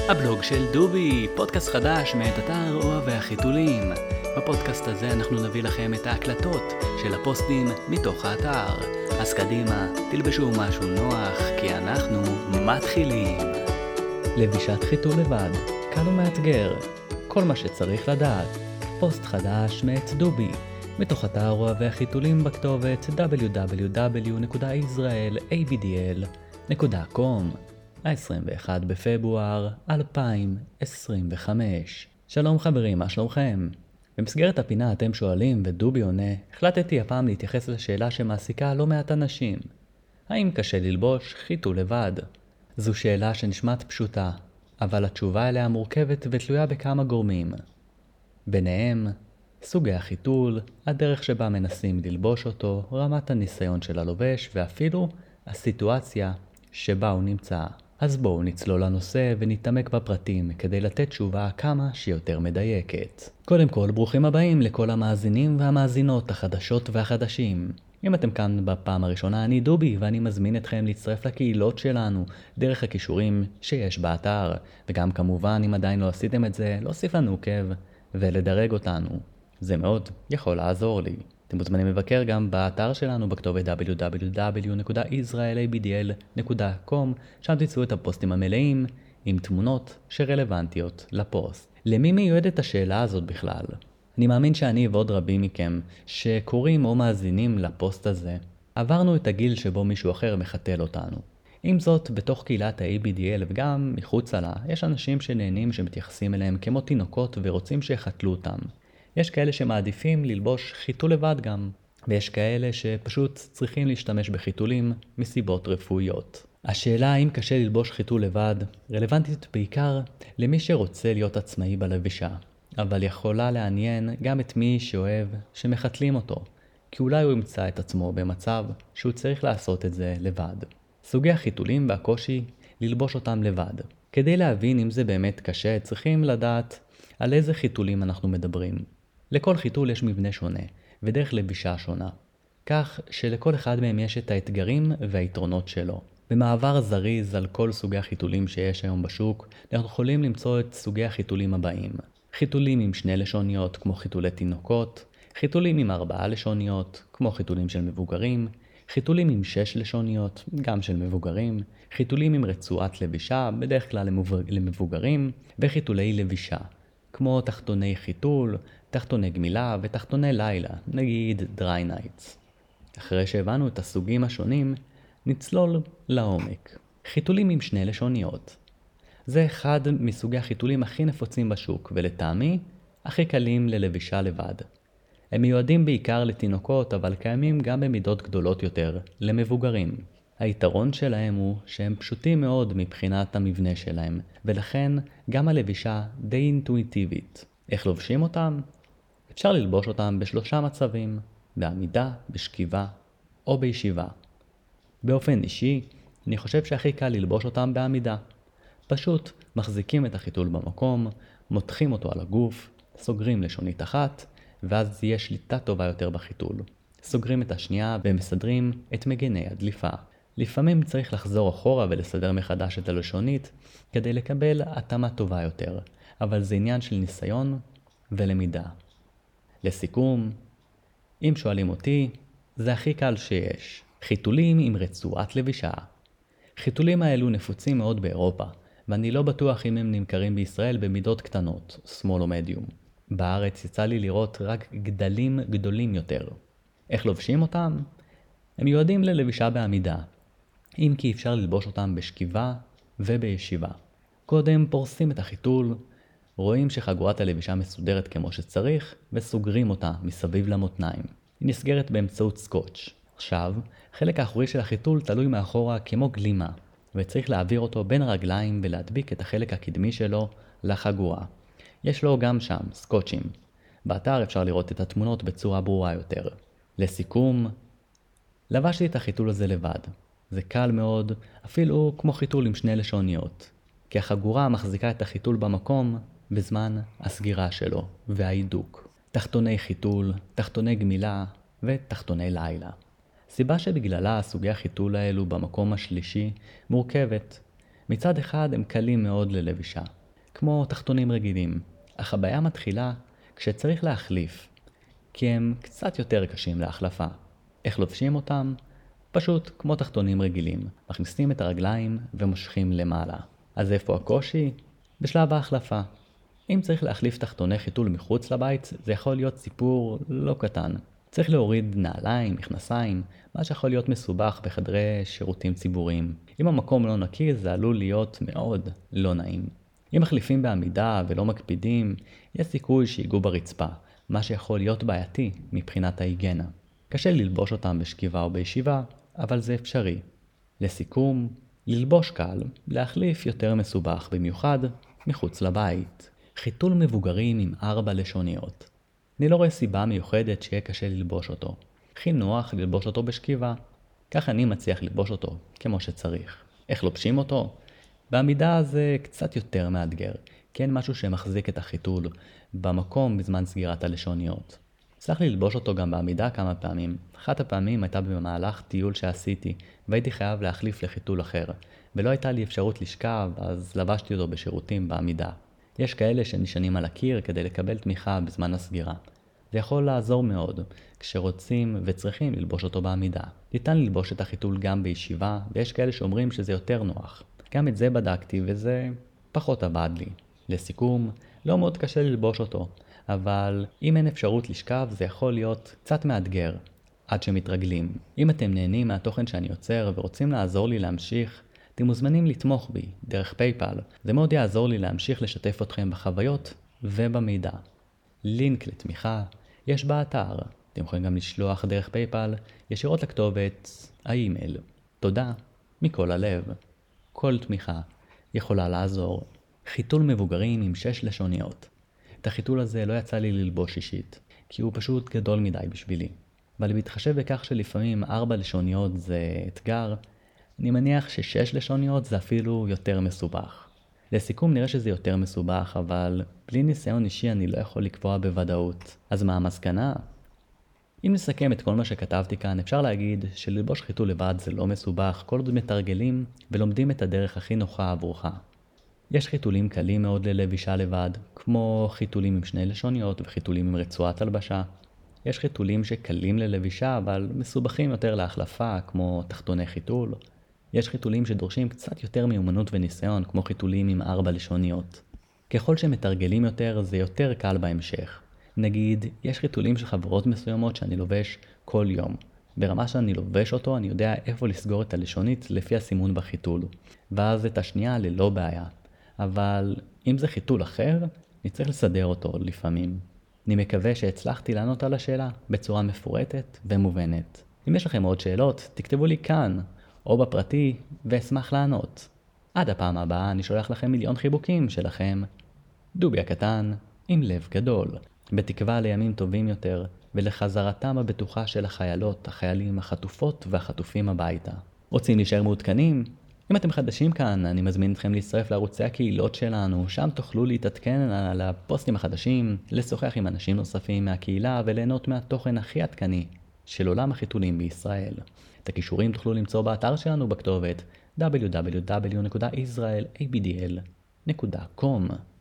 הבלוג של דובי, פודקאסט חדש מאת אתר אוהבי החיתולים. בפודקאסט הזה אנחנו נביא לכם את ההקלטות של הפוסטים מתוך האתר. אז קדימה, תלבשו משהו נוח, כי אנחנו מתחילים. לבישת חיתול לבד, קל ומאתגר, כל מה שצריך לדעת. פוסט חדש מאת דובי, מתוך אתר אוהבי החיתולים בכתובת www.israelabdl.com. 21 בפברואר 2025. שלום חברים, מה שלומכם? במסגרת הפינה אתם שואלים ודובי עונה, החלטתי הפעם להתייחס לשאלה שמעסיקה לא מעט אנשים. האם קשה ללבוש חיתול לבד? זו שאלה שנשמעת פשוטה, אבל התשובה אליה מורכבת ותלויה בכמה גורמים. ביניהם, סוגי החיתול, הדרך שבה מנסים ללבוש אותו, רמת הניסיון של הלובש ואפילו הסיטואציה שבה הוא נמצא. אז בואו נצלול לנושא ונתעמק בפרטים כדי לתת תשובה כמה שיותר מדייקת. קודם כל, ברוכים הבאים לכל המאזינים והמאזינות החדשות והחדשים. אם אתם כאן בפעם הראשונה, אני דובי ואני מזמין אתכם להצטרף לקהילות שלנו דרך הכישורים שיש באתר. וגם כמובן, אם עדיין לא עשיתם את זה, להוסיף לנו עוקב ולדרג אותנו. זה מאוד יכול לעזור לי. אתם מוזמנים לבקר גם באתר שלנו בכתובת www.israelabdl.com, שם תמצאו את הפוסטים המלאים עם תמונות שרלוונטיות לפוסט. למי מיועדת השאלה הזאת בכלל? אני מאמין שאני ועוד רבים מכם שקוראים או מאזינים לפוסט הזה, עברנו את הגיל שבו מישהו אחר מחתל אותנו. עם זאת, בתוך קהילת ה-ABDL וגם מחוצה לה, יש אנשים שנהנים שמתייחסים אליהם כמו תינוקות ורוצים שיחתלו אותם. יש כאלה שמעדיפים ללבוש חיתול לבד גם, ויש כאלה שפשוט צריכים להשתמש בחיתולים מסיבות רפואיות. השאלה האם קשה ללבוש חיתול לבד רלוונטית בעיקר למי שרוצה להיות עצמאי בלבישה, אבל יכולה לעניין גם את מי שאוהב שמחתלים אותו, כי אולי הוא ימצא את עצמו במצב שהוא צריך לעשות את זה לבד. סוגי החיתולים והקושי ללבוש אותם לבד. כדי להבין אם זה באמת קשה, צריכים לדעת על איזה חיתולים אנחנו מדברים. לכל חיתול יש מבנה שונה, ודרך לבישה שונה. כך שלכל אחד מהם יש את האתגרים והיתרונות שלו. במעבר זריז על כל סוגי החיתולים שיש היום בשוק, אנחנו יכולים למצוא את סוגי החיתולים הבאים. חיתולים עם 2 לשוניות, כמו חיתולי תינוקות, חיתולים עם 4 לשוניות, כמו חיתולים של מבוגרים, חיתולים עם 6 לשוניות, גם של מבוגרים, חיתולים עם רצועת לבישה, בדרך כלל למבוגרים, וחיתולי לבישה, כמו תחתוני חיתול, תחתוני גמילה ותחתוני לילה, נגיד dry nights. אחרי שהבנו את הסוגים השונים, נצלול לעומק. חיתולים עם 2 לשוניות. זה אחד מסוגי החיתולים הכי נפוצים בשוק, ולטעמי, הכי קלים ללבישה לבד. הם מיועדים בעיקר לתינוקות, אבל קיימים גם במידות גדולות יותר, למבוגרים. היתרון שלהם הוא שהם פשוטים מאוד מבחינת המבנה שלהם, ולכן גם הלבישה די אינטואיטיבית. איך לובשים אותם? אפשר ללבוש אותם ב3 מצבים, בעמידה, בשכיבה או בישיבה. באופן אישי, אני חושב שהכי קל ללבוש אותם בעמידה. פשוט מחזיקים את החיתול במקום, מותחים אותו על הגוף, סוגרים לשונית אחת, ואז יש שליטה טובה יותר בחיתול. סוגרים את השנייה ומסדרים את מגני הדליפה. לפעמים צריך לחזור אחורה ולסדר מחדש את הלשונית כדי לקבל התאמה טובה יותר, אבל זה עניין של ניסיון ולמידה. לסיכום, אם שואלים אותי, זה הכי קל שיש. חיתולים עם רצועת לבישה. חיתולים האלו נפוצים מאוד באירופה, ואני לא בטוח אם הם נמכרים בישראל במידות קטנות, small או medium. בארץ יצא לי לראות רק גדלים גדולים יותר. איך לובשים אותם? הם מיועדים ללבישה בעמידה, אם כי אפשר ללבוש אותם בשכיבה ובישיבה. קודם פורסים את החיתול, רואים שחגורת הלבישה מסודרת כמו שצריך, וסוגרים אותה מסביב למותניים. היא נסגרת באמצעות סקוץ'. עכשיו, חלק האחורי של החיתול תלוי מאחורה כמו גלימה, וצריך להעביר אותו בין הרגליים ולהדביק את החלק הקדמי שלו לחגורה. יש לו גם שם סקוטשים. באתר אפשר לראות את התמונות בצורה ברורה יותר. לסיכום, לבשתי את החיתול הזה לבד. זה קל מאוד, אפילו כמו חיתול עם 2 לשוניות, כי החגורה מחזיקה את החיתול במקום בזמן הסגירה שלו וההידוק. תחתוני חיתול, תחתוני גמילה ותחתוני לילה. סיבה שבגללה סוגי החיתול האלו במקום השלישי מורכבת, מצד אחד הם קלים מאוד ללבישה, כמו תחתונים רגילים, אך הבעיה מתחילה כשצריך להחליף, כי הם קצת יותר קשים להחלפה. איך לובשים אותם? פשוט כמו תחתונים רגילים, מכניסים את הרגליים ומושכים למעלה. אז איפה הקושי? בשלב ההחלפה. אם צריך להחליף תחתוני חיתול מחוץ לבית, זה יכול להיות סיפור לא קטן. צריך להוריד נעליים, מכנסיים, מה שיכול להיות מסובך בחדרי שירותים ציבוריים. אם המקום לא נקי, זה עלול להיות מאוד לא נעים. אם מחליפים בעמידה ולא מקפידים, יש סיכוי שיגעו ברצפה, מה שיכול להיות בעייתי מבחינת ההיגיינה. קשה ללבוש אותם בשכיבה או בישיבה, אבל זה אפשרי. לסיכום, ללבוש קל, להחליף יותר מסובך, במיוחד מחוץ לבית. חיתול מבוגרים עם 4 לשוניות. אני לא רואה סיבה מיוחדת שיהיה קשה ללבוש אותו. הכי נוח ללבוש אותו בשכיבה. כך אני מצליח ללבוש אותו, כמו שצריך. איך לובשים אותו? בעמידה זה קצת יותר מאתגר, כי אין משהו שמחזיק את החיתול במקום בזמן סגירת הלשוניות. הצלח לי ללבוש אותו גם בעמידה כמה פעמים. אחת הפעמים הייתה במהלך טיול שעשיתי, והייתי חייב להחליף לחיתול אחר, ולא הייתה לי אפשרות לשכב, אז לבשתי אותו בשירותים בעמידה. יש כאלה שנשענים על הקיר כדי לקבל תמיכה בזמן הסגירה. זה יכול לעזור מאוד כשרוצים וצריכים ללבוש אותו בעמידה. ניתן ללבוש את החיתול גם בישיבה, ויש כאלה שאומרים שזה יותר נוח. גם את זה בדקתי וזה פחות עבד לי. לסיכום, לא מאוד קשה ללבוש אותו, אבל אם אין אפשרות לשכב זה יכול להיות קצת מאתגר עד שמתרגלים. אם אתם נהנים מהתוכן שאני יוצר ורוצים לעזור לי להמשיך, אתם מוזמנים לתמוך בי דרך פייפל. זה מאוד יעזור לי להמשיך לשתף אתכם בחוויות ובמידע. לינק לתמיכה יש באתר. אתם יכולים גם לשלוח דרך פייפל ישירות לכתובת האימייל. תודה מכל הלב. כל תמיכה יכולה לעזור. חיתול מבוגרים עם 6 לשוניות. את החיתול הזה לא יצא לי ללבוש אישית, כי הוא פשוט גדול מדי בשבילי. אבל בהתחשב בכך שלפעמים 4 לשוניות זה אתגר, אני מניח ש6 לשוניות זה אפילו יותר מסובך. לסיכום נראה שזה יותר מסובך, אבל בלי ניסיון אישי אני לא יכול לקבוע בוודאות. אז מה המסקנה? אם נסכם את כל מה שכתבתי כאן, אפשר להגיד שללבוש חיתול לבד זה לא מסובך, כל עוד מתרגלים ולומדים את הדרך הכי נוחה עבורך. יש חיתולים קלים מאוד ללבישה לבד, כמו חיתולים עם 2 לשוניות וחיתולים עם רצועת הלבשה. יש חיתולים שקלים ללבישה אבל מסובכים יותר להחלפה, כמו תחתוני חיתול. יש חיתולים שדורשים קצת יותר מיומנות וניסיון, כמו חיתולים עם 4 לשוניות. ככל שמתרגלים יותר, זה יותר קל בהמשך. נגיד, יש חיתולים של חברות מסוימות שאני לובש כל יום. ברמה שאני לובש אותו, אני יודע איפה לסגור את הלשונית לפי הסימון בחיתול. ואז את השנייה ללא בעיה. אבל אם זה חיתול אחר, אני צריך לסדר אותו לפעמים. אני מקווה שהצלחתי לענות על השאלה בצורה מפורטת ומובנת. אם יש לכם עוד שאלות, תכתבו לי כאן, או בפרטי, ואשמח לענות. עד הפעם הבאה אני שולח לכם מיליון חיבוקים שלכם. דובי הקטן עם לב גדול. בתקווה לימים טובים יותר, ולחזרתם הבטוחה של החיילות, החיילים, החטופות והחטופים הביתה. רוצים להישאר מעודכנים? אם אתם חדשים כאן, אני מזמין אתכם להצטרף לערוצי הקהילות שלנו, שם תוכלו להתעדכן על הפוסטים החדשים, לשוחח עם אנשים נוספים מהקהילה וליהנות מהתוכן הכי עדכני של עולם החיתולים בישראל. את הכישורים תוכלו למצוא באתר שלנו בכתובת www.israelabdl.com.